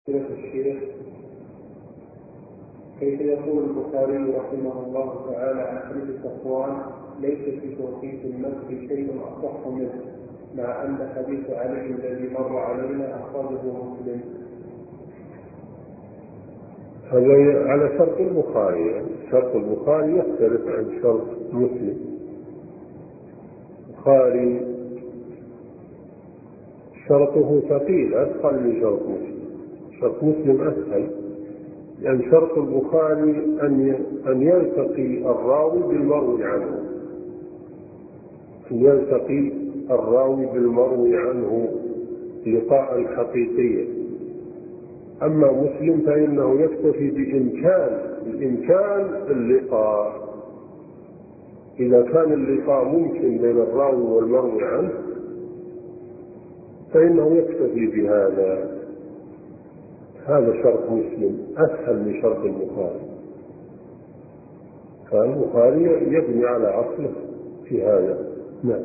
الشيخ كيف يقول البخاري رحمه الله تعالى عن حديث صفوان ليس في توقيت المسح شيء أصح منه، مع أن حديث علي الذي مر علينا أخرجه مسلم؟ هذا على شرط البخاري. شرط البخاري يختلف عن شرط مسلم. البخاري شرطه ثقيل أثقل من شرط مسلم. شرط مسلم أسهل، لأن شرط البخاري أن يلتقي الراوي بالمروي عنه، أن يلتقي الراوي بالمروي عنه لقاء حقيقيا. أما مسلم فإنه يكتفي بإمكان اللقاء. إذا كان اللقاء ممكن بين الراوي والمروي عنه فإنه يكتفي بهذا. هذا شرط مسلم أسهل من شرط البخاري، فالبخاري يبني على أصله في هذا. نعم.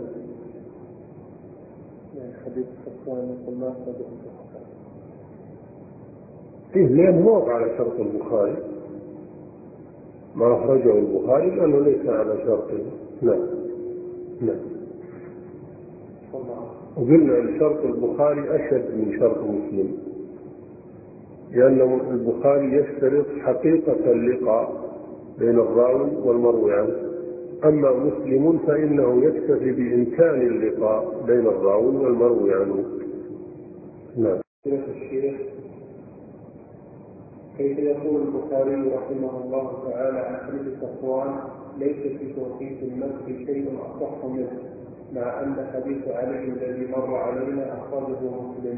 يعني حديث صفوان يقول ما صدق فيه لأنه هو على شرط البخاري، ما أخرجه البخاري لأنه ليس على شرطه. نعم. نعم. وقلنا أن شرط البخاري أشد من شرط مسلم، لأن البخاري يشترط حقيقة اللقاء بين الراوي والمروي عنه، أما مسلم فإنه يكتفي بإمكان اللقاء بين الراوي والمروي عنه. نعم. الشيخ كيف يقول البخاري رحمه الله تعالى عن حديث صفوان ليس في توقيت المسح شيء أصح منه، مع أن حديث علي الذي مر علينا أخرجه مسلم؟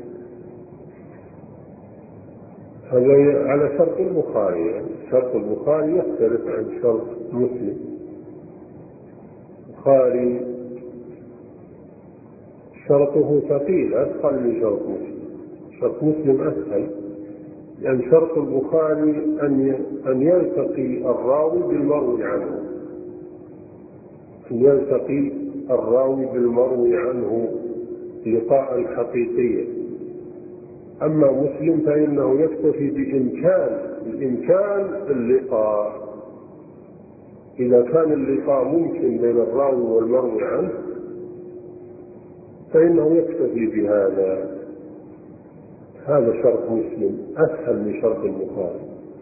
هذا على شرط البخاري. شرط البخاري يختلف عن شرط مسلم. البخاري شرطه ثقيل أثقل من شرط مسلم. شرط مسلم أسهل، لأن شرط البخاري أن يلتقي الراوي بالمروي عنه، أن يلتقي الراوي بالمروي عنه لقاء حقيقيا. أما مسلم فإنه يكتفي بإمكان اللقاء. إذا كان اللقاء ممكن بين الراوي والمروي عنه فإنه يكتفي بهذا. هذا شرط مسلم أسهل من شرط البخاري،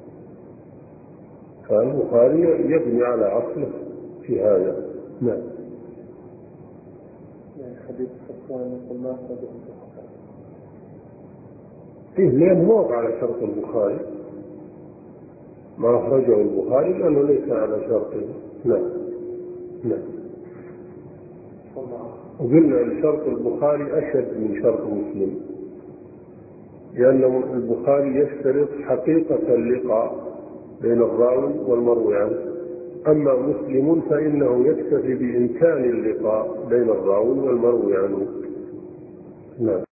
فالبخاري يبني على أصله في هذا. نعم. يعني حديث صفوان يقول ما صدق فيه لأنه هو على شرط البخاري، ما أخرجه البخاري لأنه ليس على شرطه. نعم. نعم. وقلنا أن شرط البخاري أشد من شرط مسلم، لأن البخاري يشترط حقيقة اللقاء بين الراوي والمروي عنه، أما مسلم فإنه يكتفي بإمكان اللقاء بين الراوي والمروي عنه. نعم.